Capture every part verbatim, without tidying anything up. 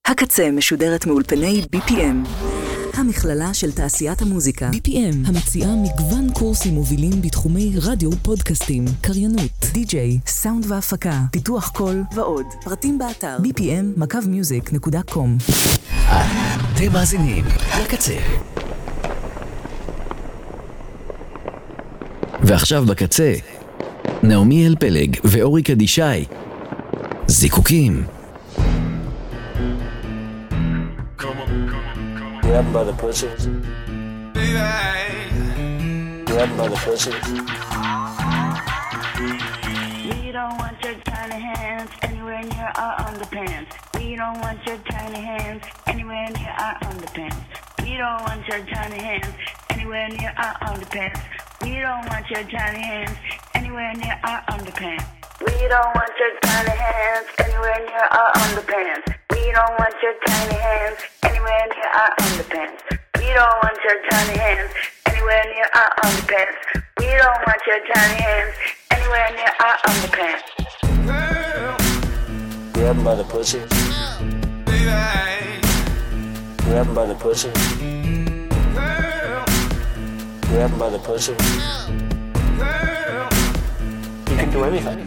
הקצה משודרת מאולפני בי פי אם, המכללה של תעשיית המוזיקה. בי פי אם, המציעה מגוון קורסים מובילים בתחומי רדיו, פודקאסטים, קריינות, די-ג'יי, סאונד והפקה, פיתוח קול ועוד. פרטים באתר בי פי אם מקו מיוזיק נקודה קום. אתם מאזינים לקצה. ועכשיו בקצה, נעמי אלפלג ואורי קדישאי. זיקוקים. Grab him by the pussy. Grab him by the pussy. We don't want your tiny hands anywhere near our underpants. We don't want your tiny hands anywhere near our underpants. We don't want your tiny hands anywhere near our underpants. We don't want your tiny hands anywhere near our underpants. We don't want your tiny hands anywhere near our underpants. We don't want your tiny hands anywhere near our underpants. We don't want your tiny hands anywhere near our underpants. We don't want your tiny hands anywhere near our underpants. Grab him by the pussy. Grab him by the pussy. Grab him by the pussy. You can do anything.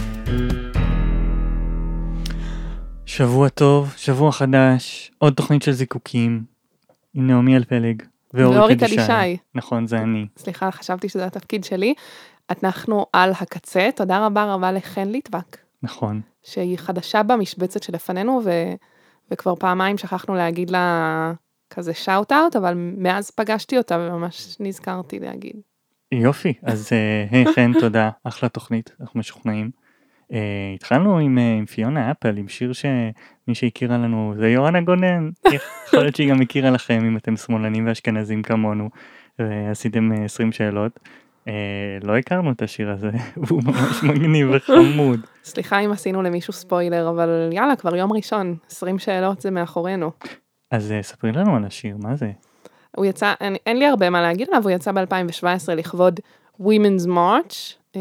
שבוע טוב, שבוע חדש, עוד תוכנית של זיקוקים, עם נעמי אלפלג ואורי קדישאי. נכון, זה אני. סליחה, חשבתי שזה התפקיד שלי. אנחנו על הקצה, תודה רבה רבה לחן ליטבק. נכון. שהיא חדשה במשבצת שלפנינו, ו... וכבר פעמיים שכחנו להגיד לה כזה שאוט-אוט, אבל מאז פגשתי אותה וממש נזכרתי להגיד. יופי, אז היי חן, תודה, אחלה תוכנית, אנחנו משוכנעים. Uh, התחלנו עם, uh, עם פיונה אפל, עם שיר שמי שהכירה לנו זה יורנה גונן, יכול להיות שהיא גם הכירה לכם אם אתם שמאלנים ואשכנזים כמונו, ועשיתם uh, עשרים שאלות, uh, לא הכרנו את השיר הזה, הוא ממש מגניב וחמוד. סליחה אם עשינו למישהו ספוילר, אבל יאללה, כבר יום ראשון, עשרים שאלות זה מאחורינו. אז uh, ספרי לנו על השיר, מה זה? הוא יצא, אין, אין לי הרבה מה להגיד עליו, הוא יצא ב-אלפיים שבע עשרה לכבוד Women's March, um,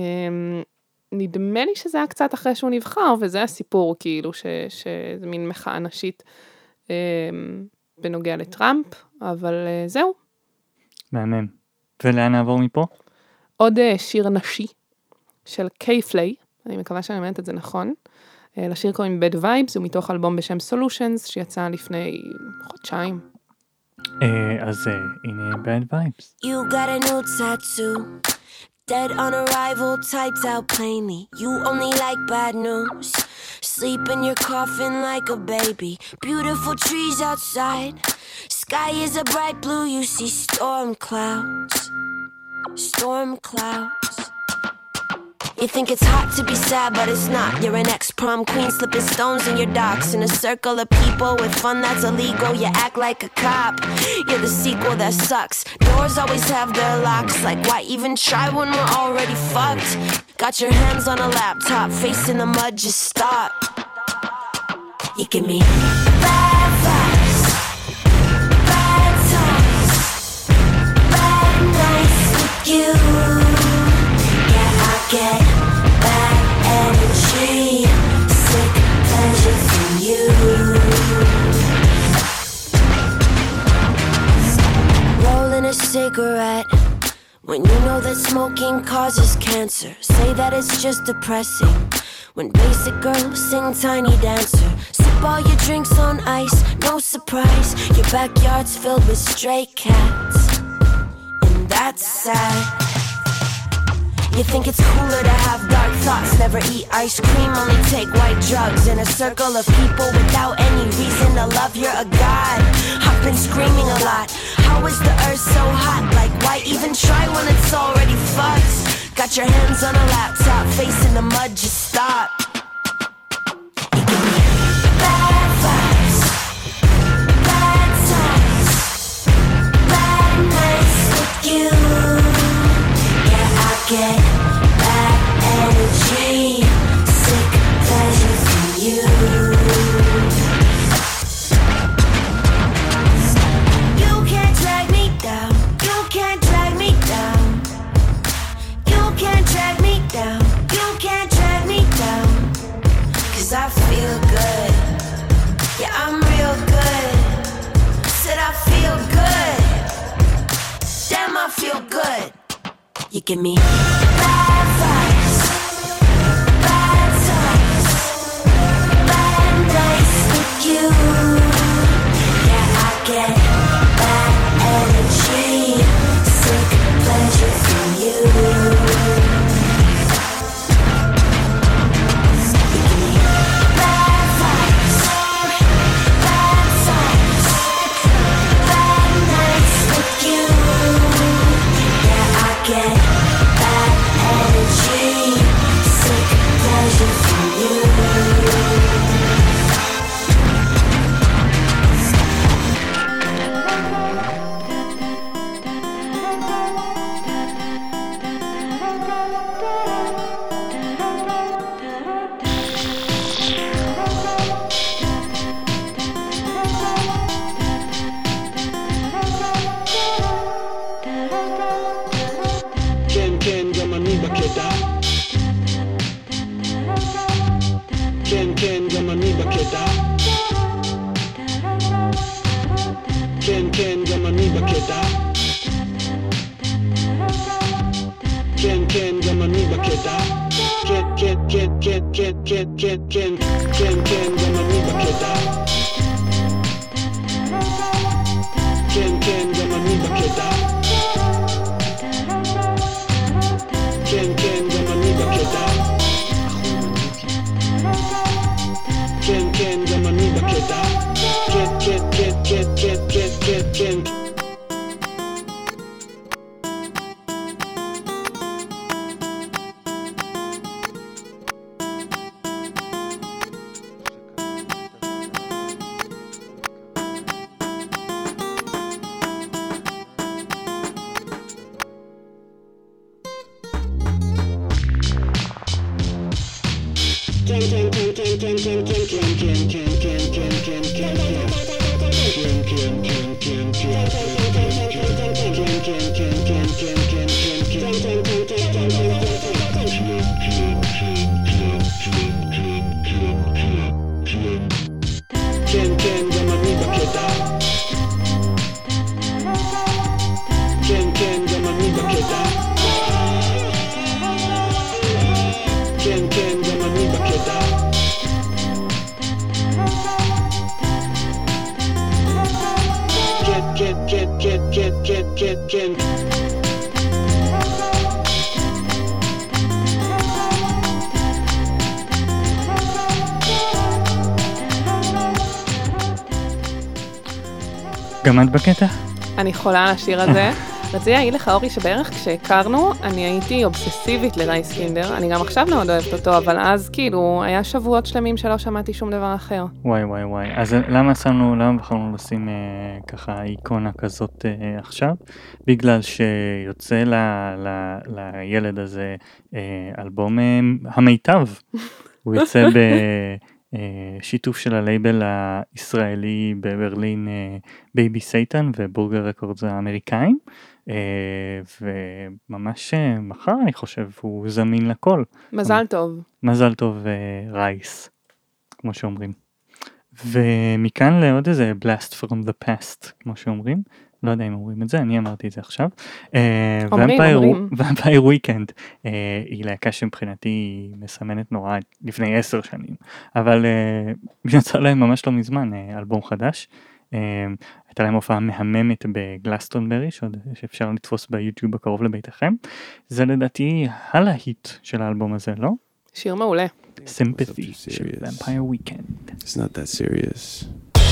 נדמה לי שזה היה קצת אחרי שהוא נבחר, וזה הסיפור כאילו, ש, שזה מין מחאה נשית אה, בנוגע לטראמפ, אבל אה, זהו. מעניין. ולאן נעבור מפה? עוד אה, שיר נשי של קיי-פליי, אני מקווה שאני אומרת את זה נכון, אה, לשיר קוראים Bad Vibes, הוא מתוך אלבום בשם Solutions, שיצא לפני חודשיים. אה, אז אה, הנה Bad Vibes. You got a new tattoo. Dead on arrival, typed out plainly. You only like bad news. Sleep in your coffin like a baby. Beautiful trees outside. Sky is a bright blue. You see storm clouds. Storm clouds. You think it's hot to be sad, but it's not. You're an ex-prom queen, slipping stones in your docks. In a circle of people with fun that's illegal, you act like a cop. You're the sequel that sucks. Doors always have their locks. Like, why even try when we're already fucked? Got your hands on a laptop, face in the mud, just stop. You give me bad vibes, bad times, bad nights with you. Yeah, I get bad energy, sick pleasure from you. Rolling a cigarette when you know that smoking causes cancer. Say that it's just depressing when basic girls sing Tiny Dancer. Sip all your drinks on ice, no surprise. Your backyard's filled with stray cats, and that's sad. You think it's cooler to have dark thoughts, never eat ice cream, only take white drugs. In a circle of people without any reason to love, you're a god. I've been screaming a lot. How is the earth so hot? Like, why even try when it's already fucked? Got your hands on a laptop, face in the mud, just stop. You give me bad vibes, bad times, bad nights with you. Yeah, I get bad energy, sick pleasure from you. You can't drag me down, you can't drag me down. You can't drag me down, you can't drag me down. give me bad vibes, bad times, bad nights with you. Yeah, I get bad energy, sick pleasure from you. גם את בקטע? אני חולה על השיר הזה. רציתי להגיד לך, אורי, שבערך כשהכרנו, אני הייתי אובססיבית לרייס קינדר. אני גם עכשיו מאוד אוהבת אותו, אבל אז כאילו, היה שבועות שלמים שלא שמעתי שום דבר אחר. וואי וואי וואי. אז למה שמנו, למה בחרנו לשים אה, ככה איקונה כזאת אה, עכשיו? בגלל שיוצא ל, ל, לילד הזה אה, אלבום אה, המיטב. הוא יוצא ב... שיתוף של הלייבל הישראלי בברלין בייבי סייטן ובורגר רקורדס האמריקאים, וממש מחר אני חושב הוא זמין לכל. מזל טוב. מזל טוב רייס, כמו שאומרים. ומכאן לעוד איזה blast from the past, כמו שאומרים. לא יודע אם אומרים את זה, אני אמרתי את זה עכשיו. אומרים, אומרים. ואמפייר וויקנד היא להקה שמבחינתי מסמנת נורא לפני עשר שנים, אבל יצא להם ממש לא מזמן אלבום חדש. הייתה להם הופעה מהממת בגלסטונברי, שאפשר לתפוס ביוטיוב הקרוב לביתכם. זה לדעתי הלהיט של האלבום הזה, לא? שיר מעולה. Sympathy של ואמפייר וויקנד. It's not that serious.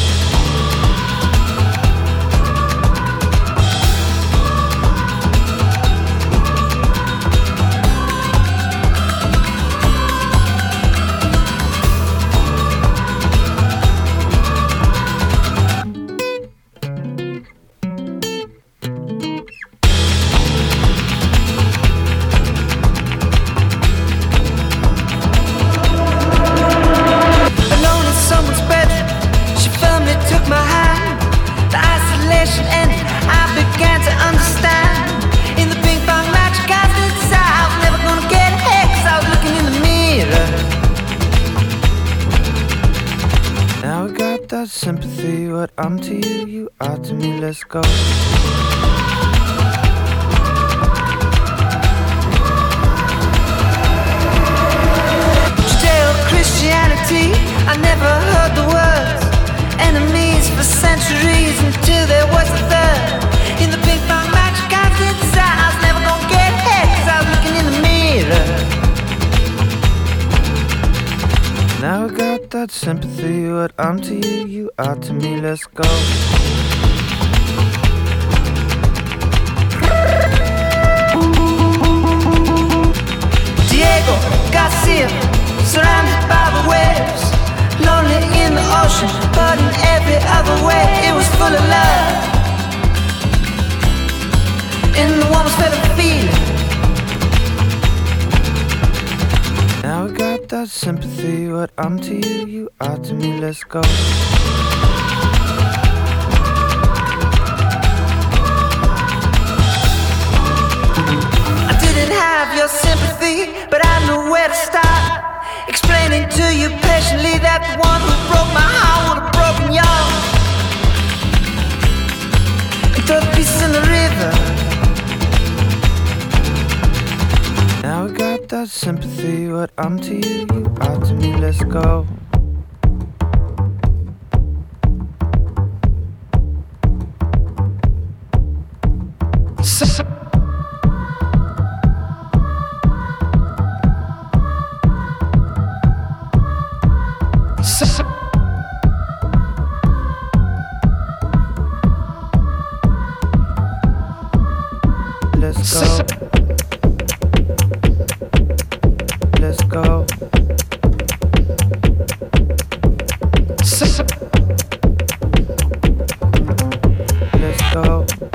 Sympathy, what I'm to you, you are to me, let's go. Christianity. I never heard the words. Enemies for centuries until there was a third. In the ping pong match, guys inside. I was never gonna get ahead 'cause I was looking in the mirror. Now I got that sympathy. What I'm to you, you are to me. Let's go. Diego Garcia, surrounded by the waves, lonely in the ocean, but in every other way it was full of love. In the warmest feather feeling. Now I got that sympathy. What I'm to you, you are to me. Let's go. I didn't have your sympathy, but I knew where to start. Explaining to you patiently that the one who broke my heart would have broken yours. And throw the pieces in the river. Now I got that sympathy. What I'm to you, you are to me. Let's go. S- Let's go. Let's go. Let's go.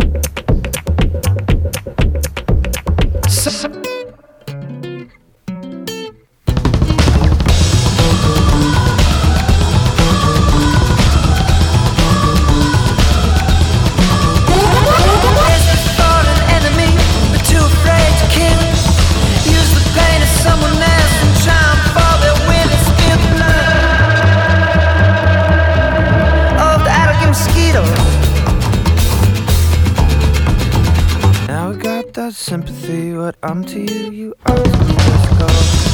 Sympathy, what I'm to you, you are to me. Let's go.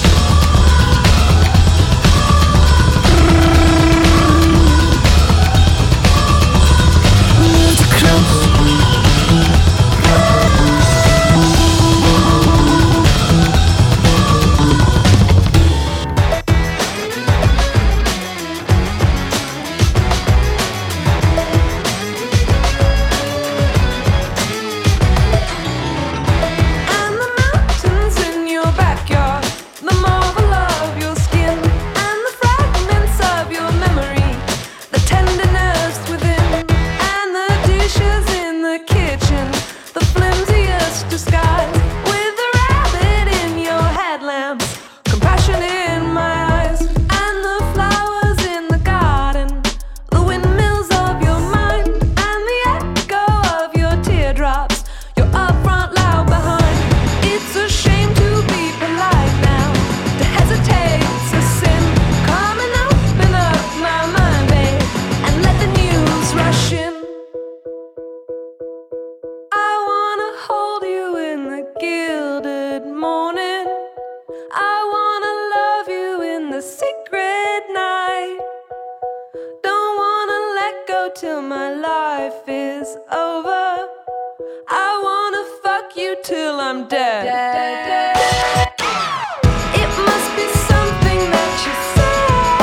Till my life is over, I wanna fuck you till I'm dead. dead, dead. It must be something that you say.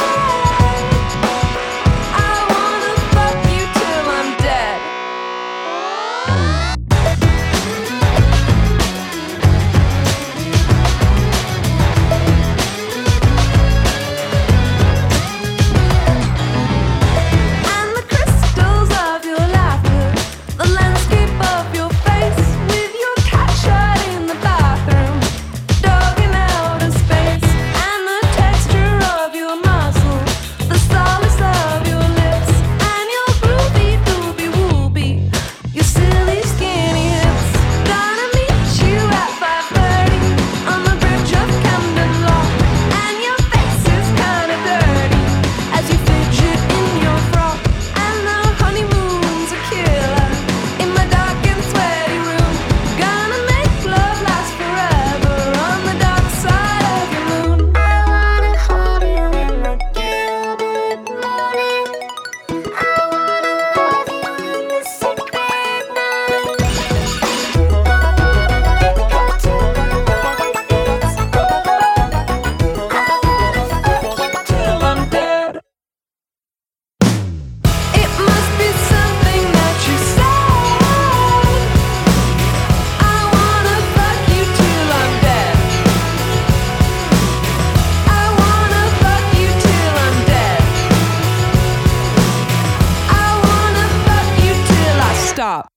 I wanna fuck you till I'm dead. The landscape of your face with your cat shirt in the bathroom. stop.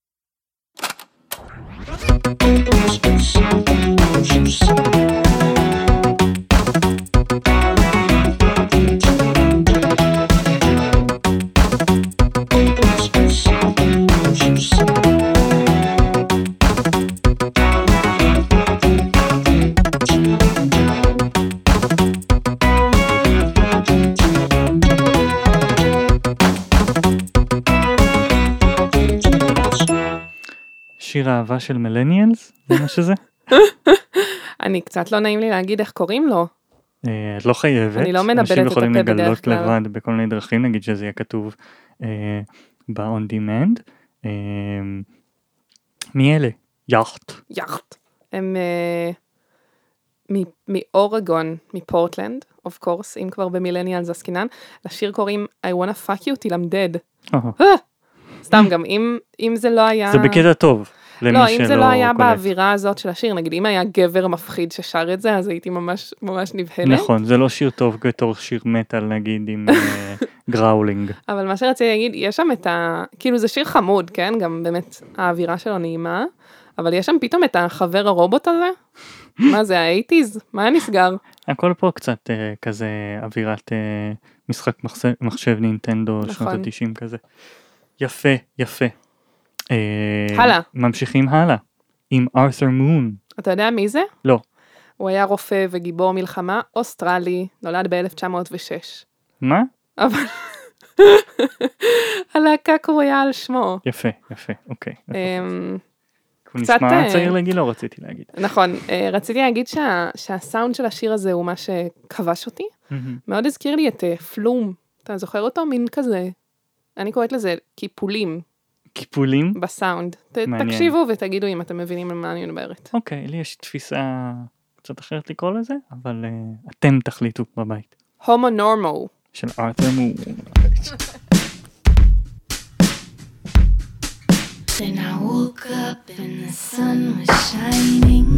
שיר אהבה של מילניאלס? זה מה שזה? אני קצת לא נעים לי להגיד איך קוראים לו. את לא חייבת. אני לא מנבלת את אנשים יכולים הפה בדרך לגלות כלל. לבד בכל מיני דרכים, נגיד שזה יהיה כתוב ב-on demand. אה, מי אלה? יאכט. יאכט. הם אה, מ- מאורגון, מפורטלנד, of course, אם כבר במילניאלס עסקינן. לשיר קוראים I wanna fuck you till I'm dead. אה, אה, סתם גם, אם, אם זה לא היה... זה בקטע טוב. למי לא, אם זה שלא לא היה קולט. באווירה הזאת של השיר, נגיד אם היה גבר מפחיד ששר את זה, אז הייתי ממש ממש נבהלת. נכון, זה לא שיר טוב בתור שיר מטל נגיד עם אה, גראולינג. אבל מה שרציתי להגיד, יש שם את ה... כאילו זה שיר חמוד, כן? גם באמת האווירה שלו נעימה, אבל יש שם פתאום את החבר הרובוט הזה. מה זה, ה-שמונים? מה היה נסגר? הכל פה קצת אה, כזה אווירת אה, משחק מחשב, מחשב נינטנדו נכון. שנות ה-תשעים כזה. יפה, יפה. אה, הלאה. ממשיכים הלאה. עם ארת'ר מון. אתה יודע מי זה? לא. הוא היה רופא וגיבור מלחמה, אוסטרלי, נולד ב-אלף תשע מאות ושש. מה? אבל... הלהקה קרויה על שמו. יפה, יפה, אוקיי. אמ, הוא קצת, נשמע אה, צעיר לגילו, רציתי להגיד. נכון, אה, רציתי להגיד שה- שהסאונד של השיר הזה הוא מה שכבש אותי. מאוד הזכיר לי את אה, פלום. אתה זוכר אותו? מין כזה. אני קוראת לזה קיפולים קיפולים? בסאונד. ת- מעניין. תקשיבו ותגידו אם אתם מבינים על מה אני מדברת. אוקיי, לי יש תפיסה קצת אחרת לקרוא לזה, אבל uh, אתם תחליטו בבית. הומו נורמו. של ארת'ר מון. Then I woke up and the sun was shining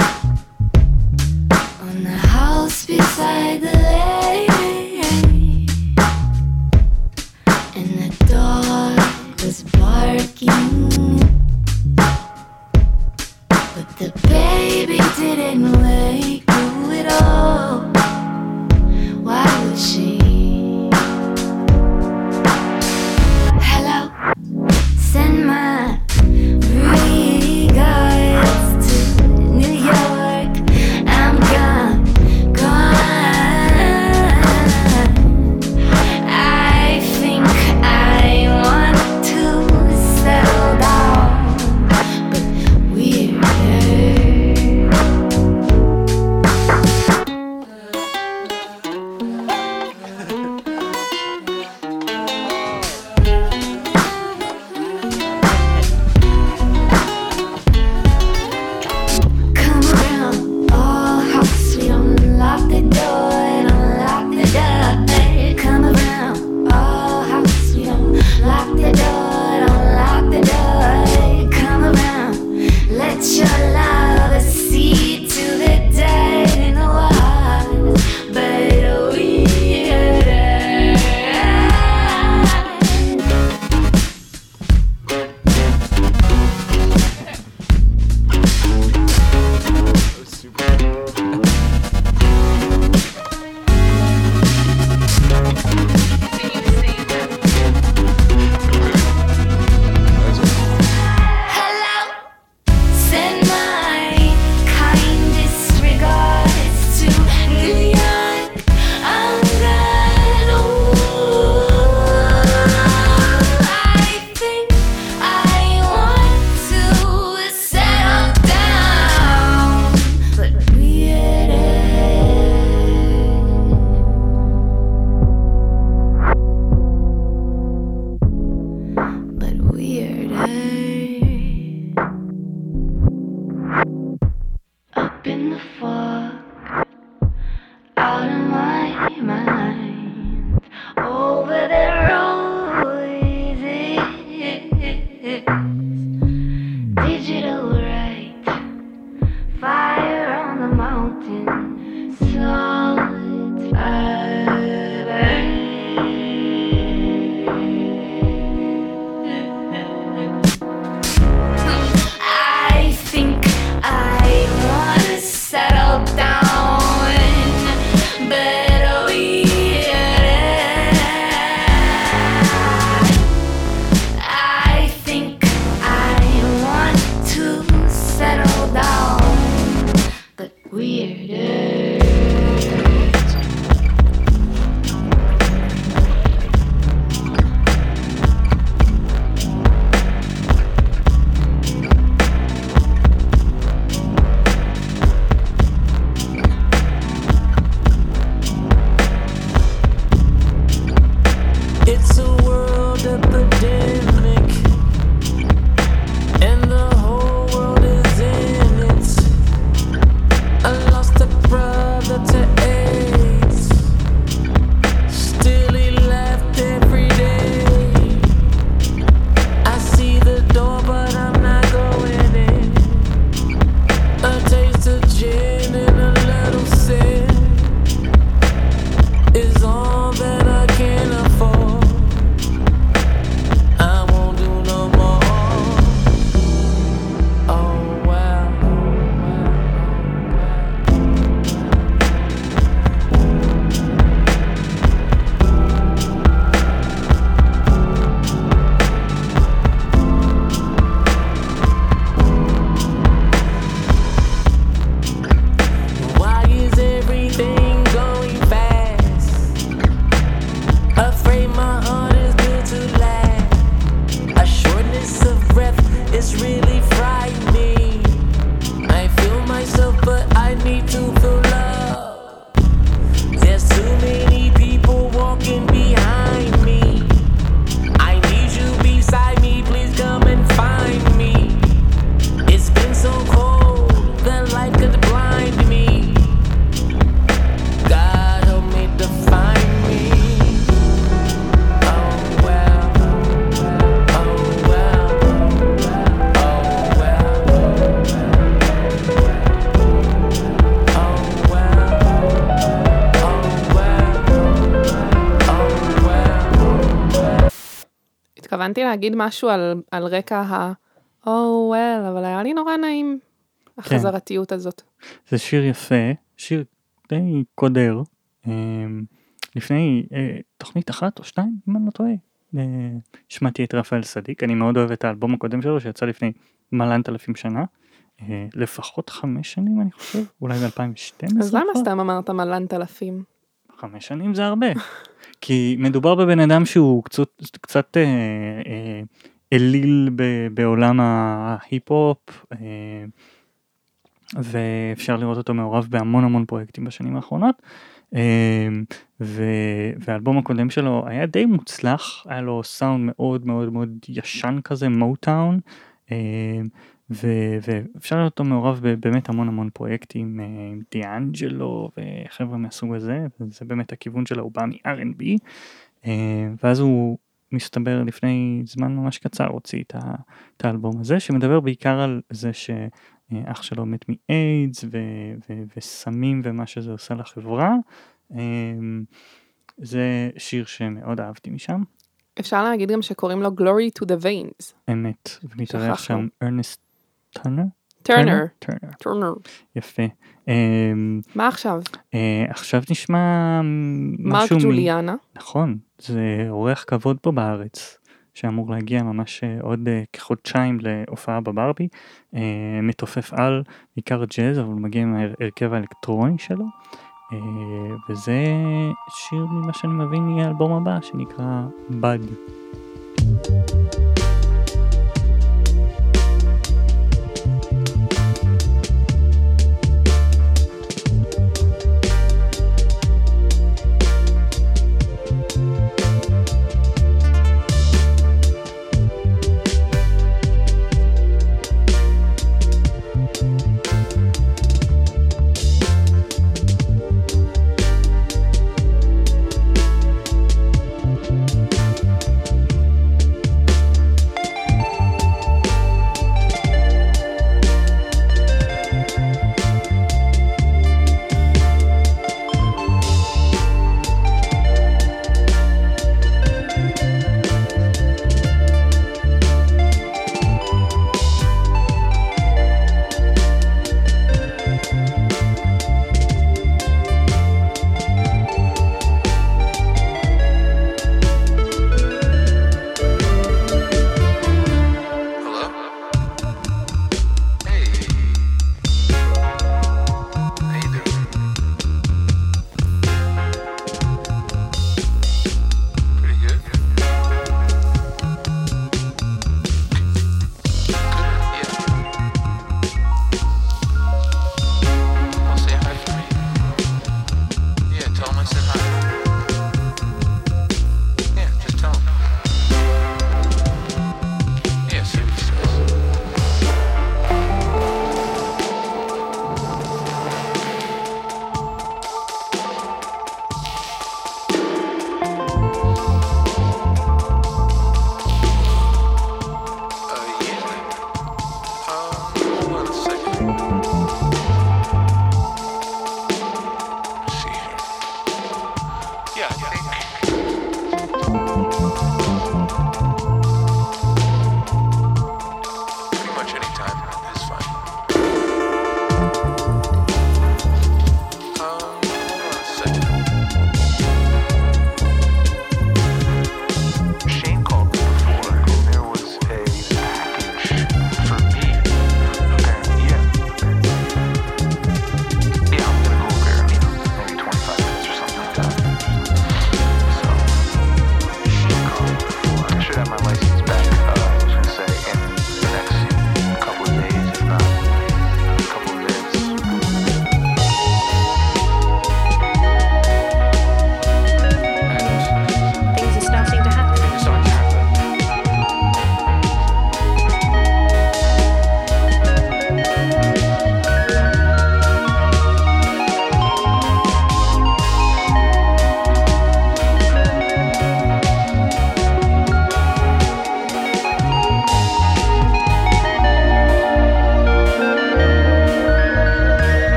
on the house beside the lake, and the dog was barking, but the baby didn't wake up at all. Why would she? Hello, send my regards to New York. I'm gone, gone. I think I want to settle down, but we're התכוונתי להגיד משהו על, על רקע ה... Oh well, אבל היה לי נורא נעים, החזרתיות הזאת. זה שיר יפה, שיר די קודר. לפני תוכנית אחת או שתיים, אם אני לא טועה, שמעתי את רפאל סדיק, אני מאוד אוהב את האלבום הקודם שלו, שיצא לפני מלנת אלפים שנה, לפחות חמש שנים אני חושב, אולי ב-אלפיים ושתים עשרה. אז למה סתם אמרת מלנת אלפים? חמש שנים זה הרבה, כי מדובר בבן אדם שהוא קצת, קצת אה, אה, אליל ב, בעולם ההיפ-הופ, אה, ואפשר לראות אותו מעורב בהמון המון פרויקטים בשנים האחרונות, ו... והאלבום הקודם שלו היה די מוצלח, היה לו סאונד מאוד מאוד מאוד ישן כזה, מוטאון, ו... ואפשר לראות אותו מעורב באמת המון המון פרויקטים עם דיאנג'לו וחבר'ה מהסוג הזה, וזה באמת הכיוון שלו, הוא בא מ-אר אנד בי, ואז הוא מסתבר לפני זמן ממש קצר הוציא את, ה... את האלבום הזה, שמדבר בעיקר על זה ש... אח שלו מת מאיידס ו- ו- וסמים ומה שזה עושה לחברה. זה שיר שמאוד אהבתי משם. אפשר להגיד גם שקוראים לו Glory to the Veins. אמת, ומתארח שם ארנסט טרנר? טרנר. טרנר. טרנר. יפה. מה עכשיו? עכשיו נשמע מרק משהו... ג'וליאנה. נכון, זה אורח כבוד פה בארץ. שאמור להגיע ממש עוד כחודשיים להופעה בברבי, מתופף על בעיקר ג'אז, אבל הוא מגיע עם ההרכב האלקטרוני שלו, וזה שיר ממה שאני מבין יהיה האלבום הבא, שנקרא בד.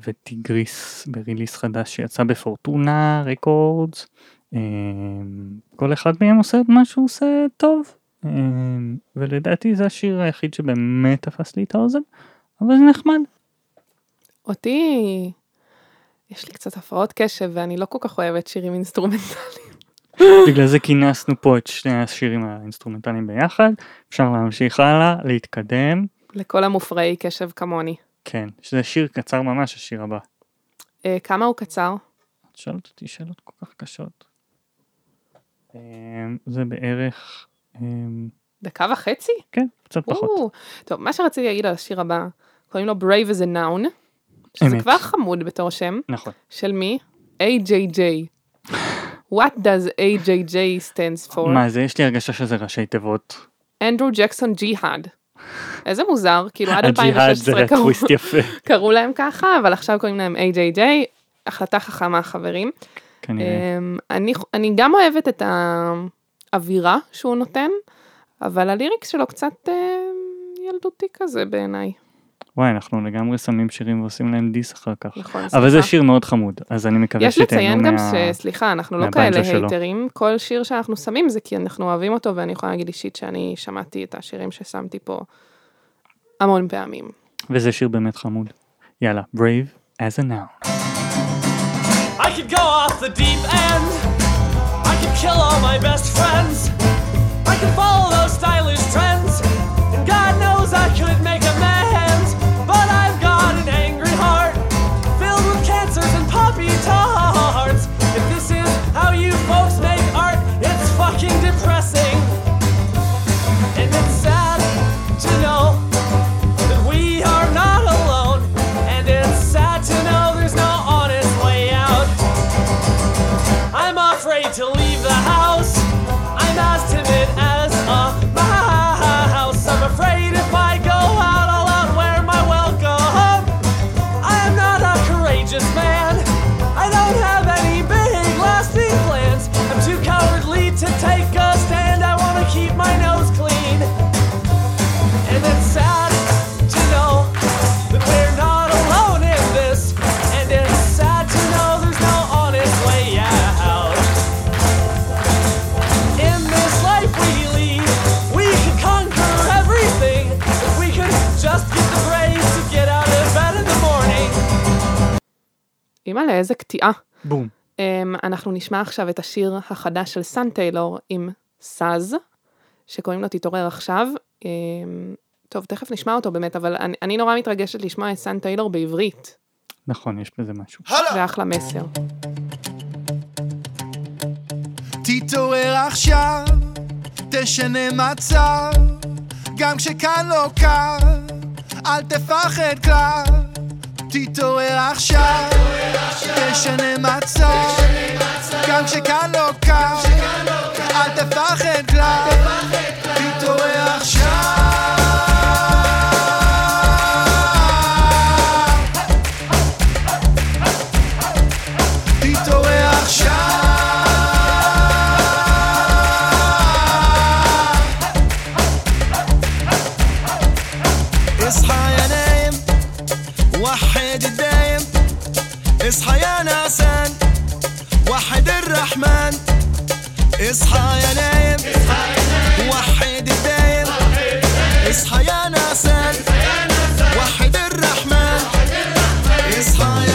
וטיגריס בריליס חדש שיצא בפורטונה רקורדס. כל אחד מהם עושה את מה שהוא עושה טוב, ולדעתי זה השיר היחיד שבאמת תפס לי את האוזן, אבל זה נחמד. אותי, יש לי קצת הפרעות קשב, ואני לא כל כך אוהבת שירים אינסטרומנטליים. בגלל זה כינסנו פה את שני השירים האינסטרומנטליים ביחד, אפשר להמשיך הלאה, להתקדם. לכל המופרעי קשב כמוני. כן, שזה שיר קצר ממש, השיר הבא. אה, כמה הוא קצר? את שואלת אותי שאלות כל כך קשות. אה, זה בערך... אה, דקה וחצי? כן, קצת פחות. או, טוב, מה שרציתי להגיד על השיר הבא, קוראים לו Brave as a Noun, שזה כבר חמוד בתור שם. נכון. של מי? איי ג'יי ג'יי. What does איי ג'יי ג'יי stands for? מה זה? יש לי הרגשה שזה ראשי תיבות. אנדרו ג'קסון ג'יהאד. איזה מוזר, כאילו עד אלפיים ושש עשרה הג'יהאד זה רטוויסט יפה. קראו להם ככה, אבל עכשיו קוראים להם איי ג'יי ג'יי, החלטה חכמה חברים. כנראה. אני, אני גם אוהבת את האווירה שהוא נותן, אבל הליריקס שלו קצת ילדותי כזה בעיניי. וואי, אנחנו לגמרי שמים שירים ועושים להם דיס אחר כך. נכון, אבל זה שיר מאוד חמוד, אז אני מקווה שתהנו מה... יש לציין גם מה... שסליחה, אנחנו לא כאלה הייטרים, כל שיר שאנחנו שמים זה כי אנחנו אוהבים אותו, ואני יכולה להגיד אישית שאני שמעתי את השירים ששמתי פה המון פעמים. וזה שיר באמת חמוד. יאללה, Brave as a Noun. I could go off the deep end. I could kill all my best friends. I could follow those stylish trends. And God knows I could make amends. But I've got an angry heart filled with cancers and poppy tarts. If this is how you folks make art, it's fucking depressing. And it's sad to know that we are not alone. And it's sad to know there's no honest way out. I'm afraid to leave the house. I'm as timid as a mouse. I'm afraid if I go out, I'll outwear my welcome. I am not a courageous man. I don't have any big lasting plans. I'm too cowardly to take a stand. I want to keep my nose clean. And it's sad to know that we're not alone in this. And it's sad to know there's no honest way out. In this life we lead, we can conquer everything. If we could just get the brave to get out of bed in the morning. אמא לאיזה קטיעה. בום. Um, אנחנו נשמע עכשיו את השיר החדש של סאן טיילור עם סאז, שקוראים לו תתעורר עכשיו. Um, טוב, תכף נשמע אותו באמת, אבל אני, אני נורא מתרגשת לשמוע את סאן טיילור בעברית. נכון, יש בזה משהו. זה אחלה מסר. תתעורר עכשיו, תשנה מצב, גם כשכאן לא קר, אל תפחד כלל. תתעורר עכשיו, תשנה מצב, גם כשכאן לא קר, אל תפחד כלל. תתעורר עכשיו. תתעורר עכשיו. اصحى يا نايم وحد الدايم. اصحى يا نعسان وحد الرحمن. اصحى يا نايم وحد الدايم. اصحى يا نعسان وحد الرحمن. اصحى يا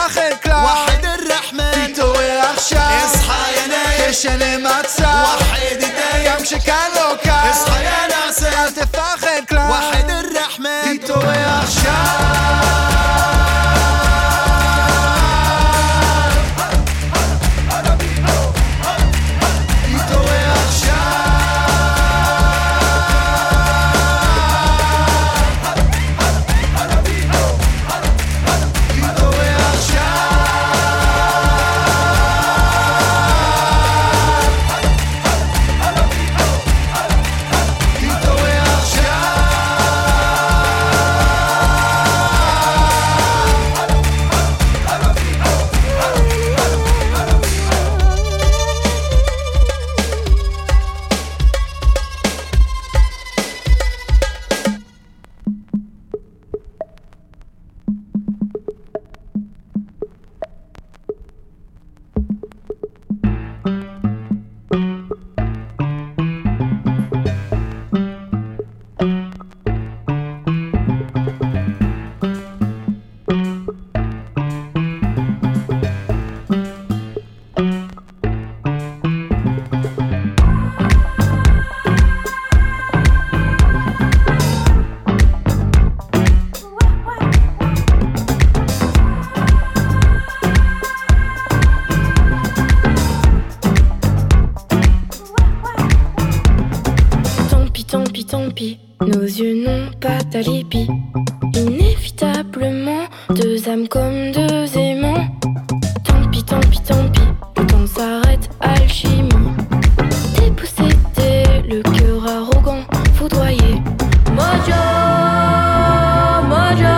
תפח את כלל وحد الرحمن תתעורר עכשיו اصحى يا نايم תשנה מצב وحد الدايم גם שכאן לא קל اصحى يا ناصر אל תפח את כלל وحد الرحمن תתעורר עכשיו Nos yeux n'ont pas d'alibi. Inévitablement, deux âmes comme deux aimants. Tant pis, tant pis, tant pis, le temps s'arrête, alchimie. Dépossédé, le cœur arrogant, foudroyé. Mojo, Mojo,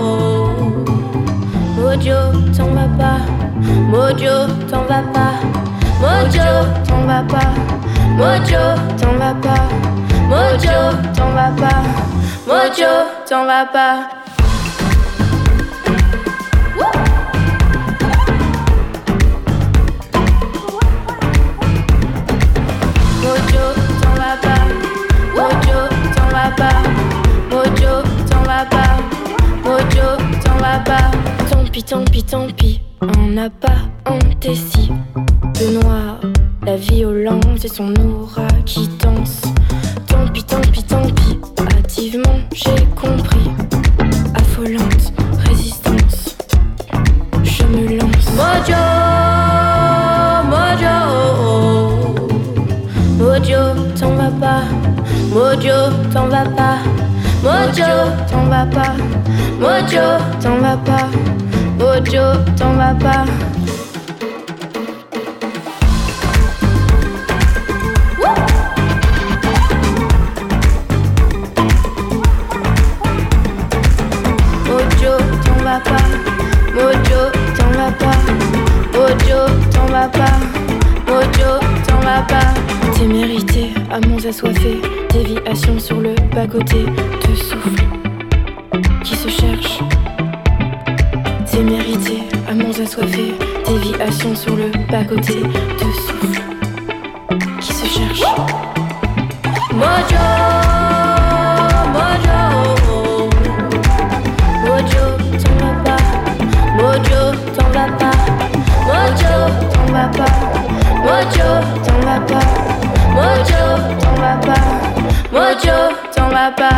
Mojo, t'en vas pas. Mojo, t'en vas pas. Mojo, t'en vas pas. Mojo, t'en vas pas. Mojo, t'en vas pas. Mojo, t'en vas pas. Mojo, t'en vas pas. Mojo, t'en vas pas. Mojo, t'en vas pas. Mojo, t'en vas pas. Tant pis, tant pis, tant pis. On n'a pas antessi. Le noir, la violence et son aura qui danse. Tant pis, tant pis, tant pis, hâtivement j'ai compris. Affolante résistance, je me lance. Mojo, Mojo, Mojo, t'en vas pas. Mojo, t'en vas pas. Mojo, t'en vas pas. Mojo, t'en vas pas. Mojo, t'en vas pas. Mojo, t'en vas pas. Mojo, t'en vas pas. Mojo, t'en vas pas. Mojo, t'en vas pas. Témérité, amants assoiffés, déviation sur le bas-côté, deux souffles qui se cherchent. Témérité, amants assoiffés, déviation sur le bas-côté, deux souffles qui se cherchent. Mojo, Mojo, Mojo, t'en vas pas. Mojo, t'en vas pas. Mojo, t'en vas pas. Mojo, t'en vas pas. Mojo, t'en vas pas. Mojo, t'en vas pas.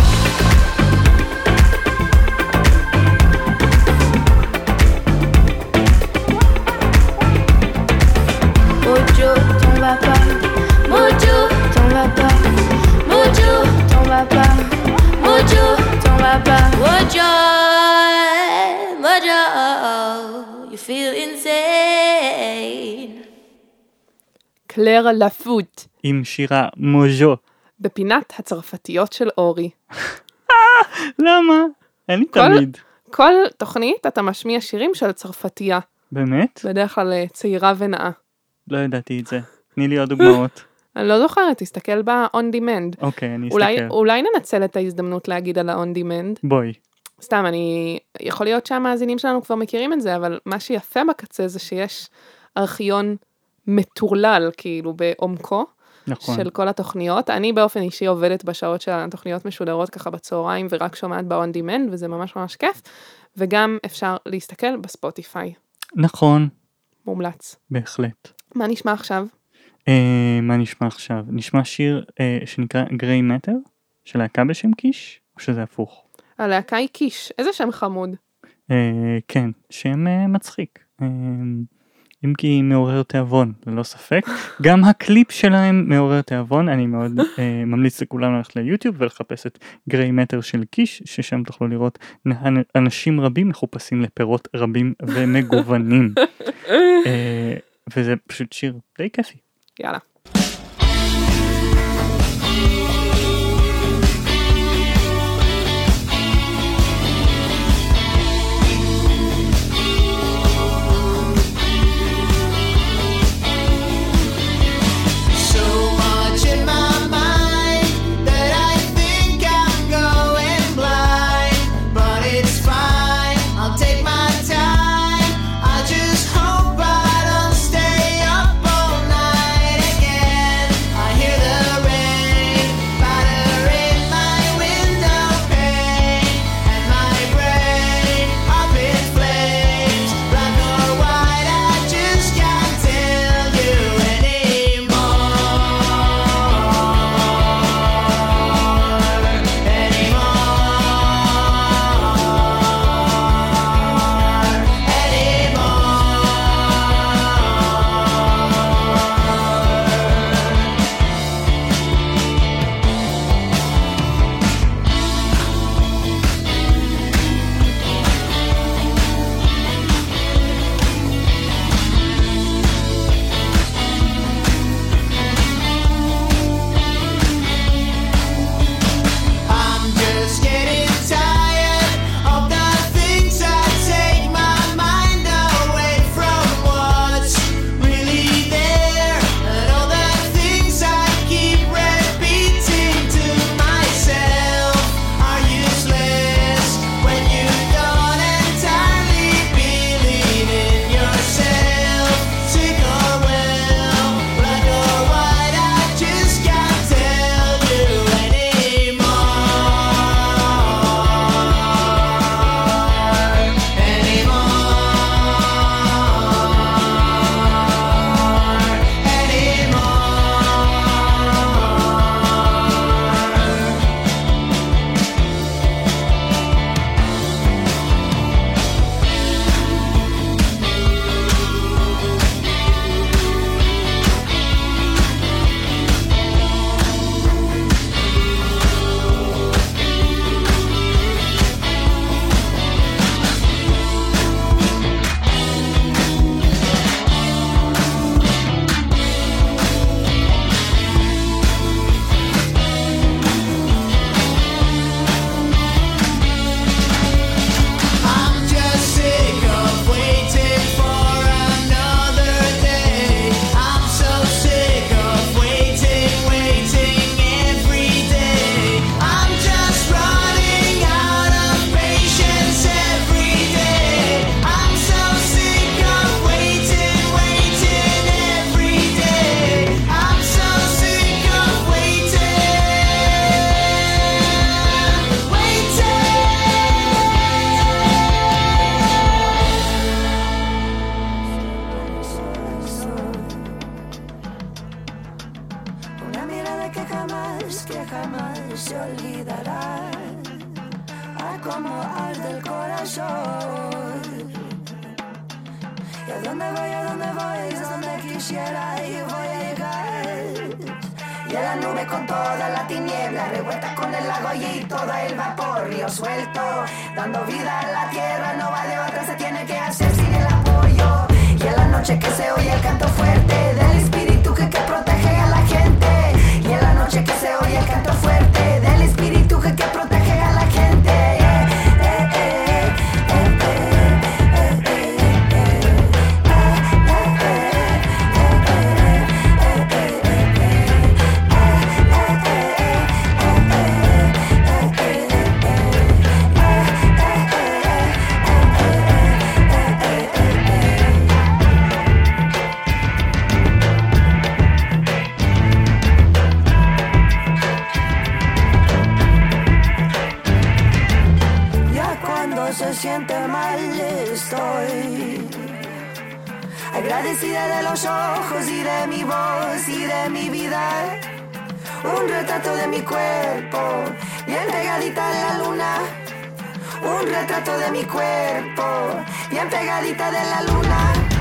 Mojo, t'en vas pas. Mojo, t'en vas pas. Mojo, t'en vas pas. Mojo, t'en vas pas. Mojo, Mojo, you feel insane. קלר לפוט. עם שירה מוז'ו. בפינת הצרפתיות של אורי. למה? אין לי תמיד. כל תוכנית אתה משמיע שירים של צרפתייה. באמת? בדרך כלל צעירה ונאה. לא ידעתי את זה. תני לי עוד דוגמאות. אני לא זוכרת, תסתכל ב-on demand. אוקיי, אני אולי, אסתכל. אולי ננצל את ההזדמנות להגיד על ה-on demand. בואי. סתם, אני... יכול להיות שהמאזינים שלנו כבר מכירים את זה, אבל מה שיפה בקצה זה שיש ארכיון מטורלל, כאילו, בעומקו. נכון. של כל התוכניות. אני באופן אישי עובדת בשעות שהתוכניות משודרות ככה בצהריים, ורק שומעת ב-on demand, וזה ממש ממש כיף. וגם אפשר להסתכל בספוטיפיי. נכון. מומלץ. בהחלט. מה נשמע עכשיו? אה, מה נשמע עכשיו? נשמע שיר אה, שנקרא גריי מטר, של להקה בשם קיש, או שזה הפוך? הלהקה היא קיש, איזה שם חמוד. אה, כן, שם אה, מצחיק. אה, אם כי מעורר תיאבון, ללא ספק. גם הקליפ שלהם מעורר תיאבון, אני מאוד אה, ממליץ לכולם ללכת ליוטיוב ולחפש את גריי מטר של קיש, ששם תוכלו לראות אנשים רבים מחופשים לפירות רבים ומגוונים. אה, וזה פשוט שיר די כיפי. יאללה. Hey agradecida de los ojos y de mi voz y de mi vida. Un retrato de mi cuerpo, bien pegadita a la luna. Un retrato de mi cuerpo, bien pegadita de la luna.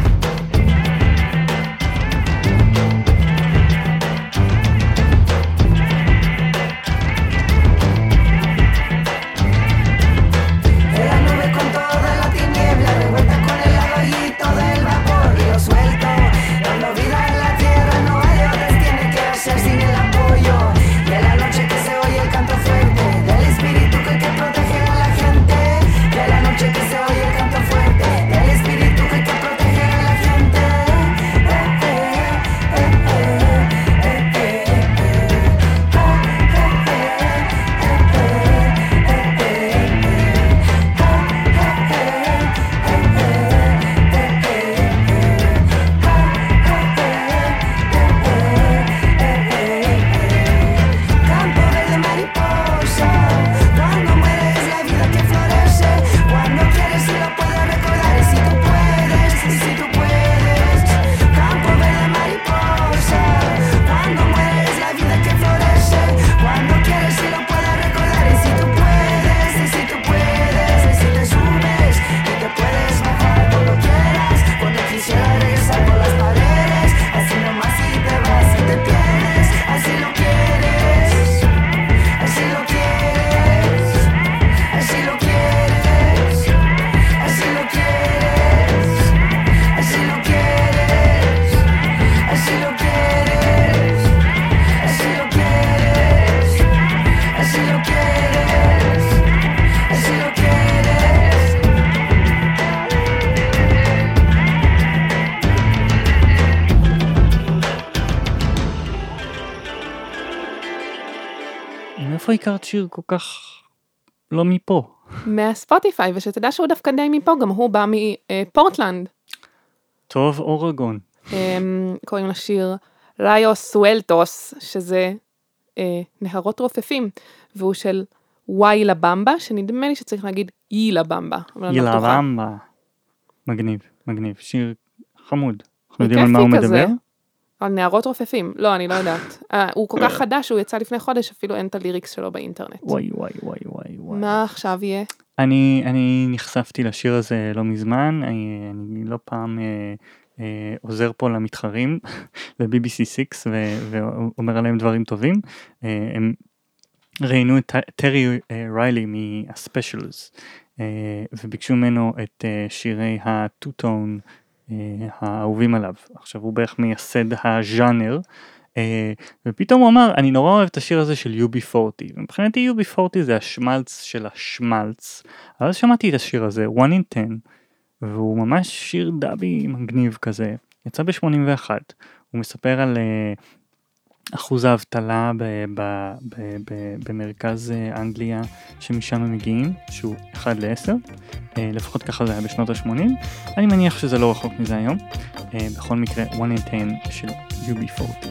La nube con toda la tiniebla, revuelta con el agua y todo el vapor, río suelto, dando vida en la tierra, no hay orden, tiene que hacer sin el apoyo. De la noche que se oye el canto fuerte, del espíritu que, que protege a la gente. De la noche que se oye el canto fuerte, del espíritu que, que protege a la gente. Eh, eh, eh, eh, eh, eh, Campo verde mariposa, cuando muere es la vida que florece. Cuando quieres y lo puedes recordar, y si tú puedes, y si tú puedes. Campo verde mariposa, cuando muere es la vida que florece. Cuando quieres y lo puedes recordar, y si tú puedes, y si tú puedes. Y si te subes y te puedes bajar cuando quieras, cuando quisieras regresar por las paredes, así nomás si te vas y te pierdes, así lo quieres, así lo quieres, así lo quieres, así lo quieres, así lo quieres, así lo quieres, así lo quieres, así lo quieres, así lo quieres. מאיפה הכרת שיר כל כך לא מפה? מהספוטיפיי, ושתדע שהוא דווקא די מפה, גם הוא בא מפורטלנד. טוב, אורגון. אמ, קוראים לשיר ראיוס סואלטוס, שזה אה, נהרות רופפים, והוא של וואילה במבה, שנדמה לי שצריך להגיד אילה במבה. אבל אני לא אילה בטוחה. במבה. מגניב, מגניב. שיר חמוד. אנחנו יודעים על מה הוא כיפי כזה. מדבר? על נהרות רופפים. לא, אני לא יודעת. אה, הוא כל כך חדש, הוא יצא לפני חודש, אפילו אין את הליריקס שלו באינטרנט. וואי וואי וואי וואי וואי. מה עכשיו יהיה? אני, אני נחשפתי לשיר הזה לא מזמן, אני, אני לא פעם אה, אה, עוזר פה למתחרים, ל-בי בי סי סיקס, ו- ואומר עליהם דברים טובים. אה, הם ראיינו את טרי אה, ריילי מהספיישלס, אה, וביקשו ממנו את אה, שירי הטו-טון אה, האהובים עליו. עכשיו הוא בערך מייסד הז'אנר, Uh, ופתאום הוא אמר, אני נורא אוהב את השיר הזה של יו בי פורטי, ומבחינתי יו בי פורטי זה השמלץ של השמלץ, אבל שמעתי את השיר הזה, one in ten, והוא ממש שיר דאבי מגניב כזה, יצא ב-שמונים ואחת, הוא מספר על uh, אחוז האבטלה ב- ב- ב- ב- במרכז uh, אנגליה, שמשם הם מגיעים, שהוא אחד לעשר, uh, לפחות ככה זה היה בשנות ה-שמונים, אני מניח שזה לא רחוק מזה היום, uh, בכל מקרה one in ten של יו בי פורטי.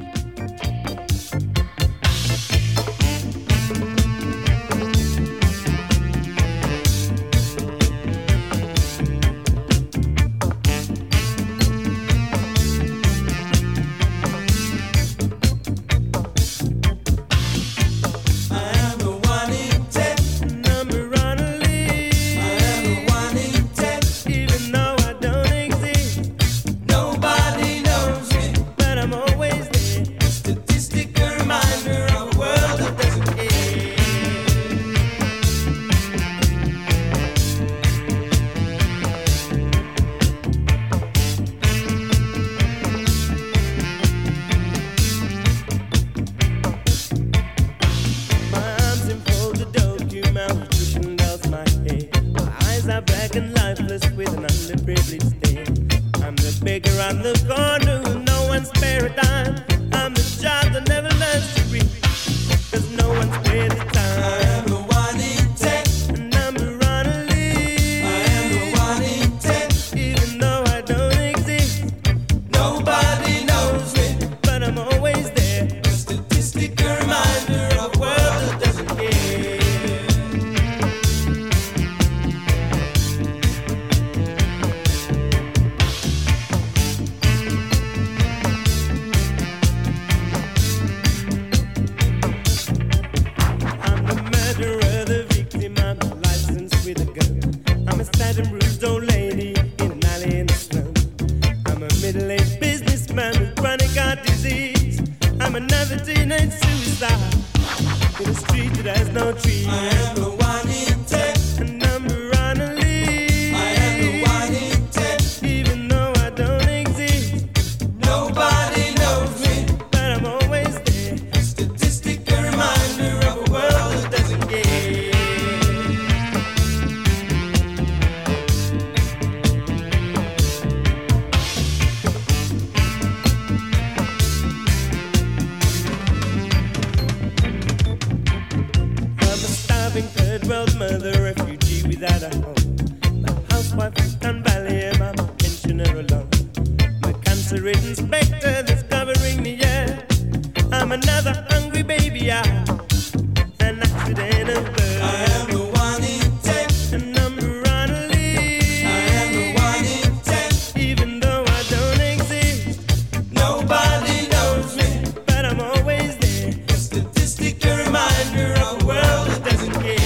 refrigerating specter that's covering the air. I'm another hungry baby, I'm an accident of birth. I am the one in ten, a number on a list. I am the one in ten, even though I don't exist. Nobody knows me, but I'm always there. A statistic, a reminder of a world that doesn't care.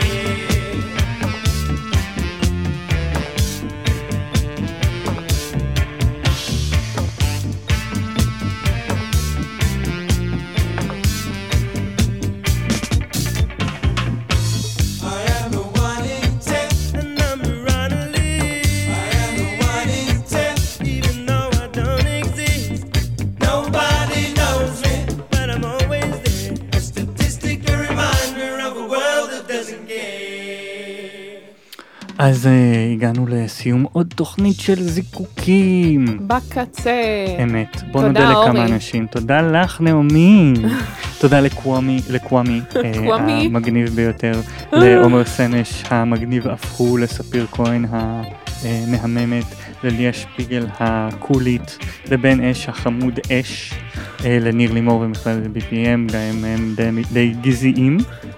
אז uh, הגענו לסיום עוד תוכנית של זיקוקים. בקצה. אמת. בוא נודה לכמה אנשים. תודה לך, נעמי. תודה לקוואמי, לקוואמי, המגניב ביותר. לעומר סנש, המגניב אף הוא, לספיר כהן המהממת, לליה שפיגל הקולית, לבן אש החמוד אש, לניר לימור ומכללת בי פי אם, גם הם די, די גזעיים.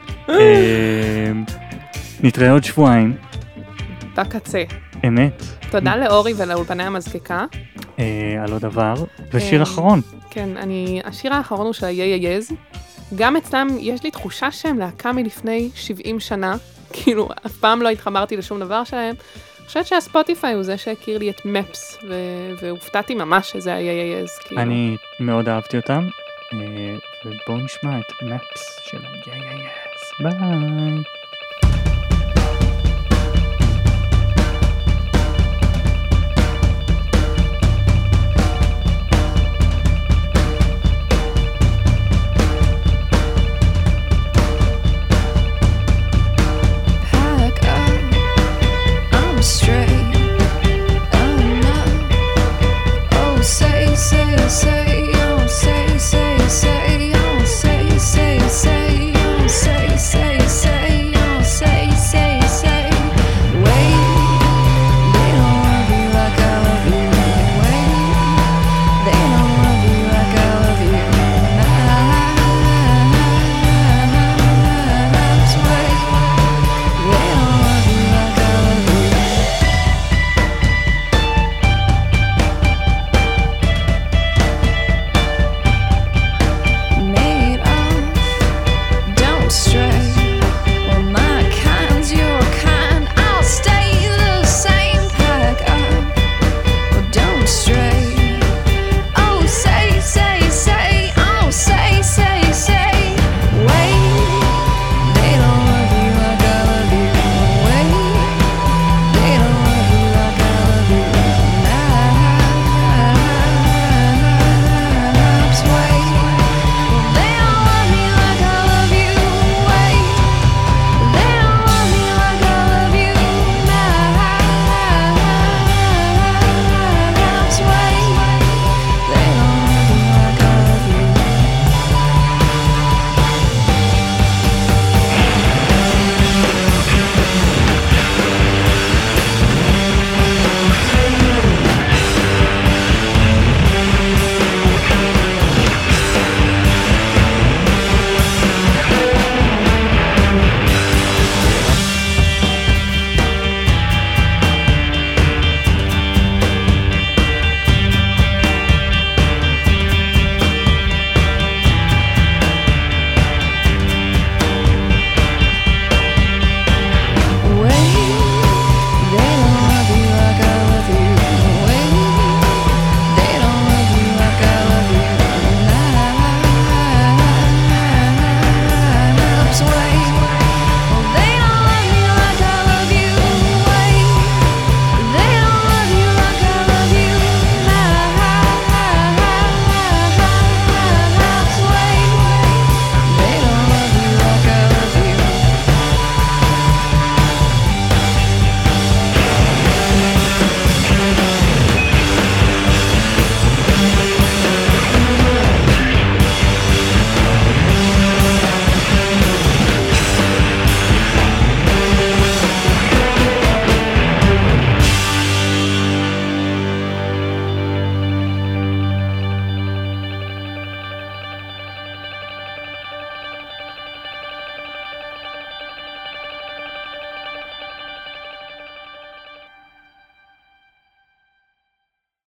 נתראה עוד שבועיים. בקצה. אמת. תודה לאורי ולאולפני המזקיקה. אה, על עוד דבר. ושיר אחרון. כן, אני, השיר האחרון הוא של ה-Yay Yayz. גם אצלם יש לי תחושה שהם להקה מלפני שבעים שנה. כאילו, אף פעם לא התחברתי לשום דבר שלהם. אני חושבת שהספוטיפיי הוא זה שהכיר לי את מפס, ו- והופתעתי ממש שזה ה-Yay Yayz. כאילו. אני מאוד אהבתי אותם. אה, ובואו נשמע את מפס של ה-Yay Yayz. ביי. Straight, oh no, oh say, say, say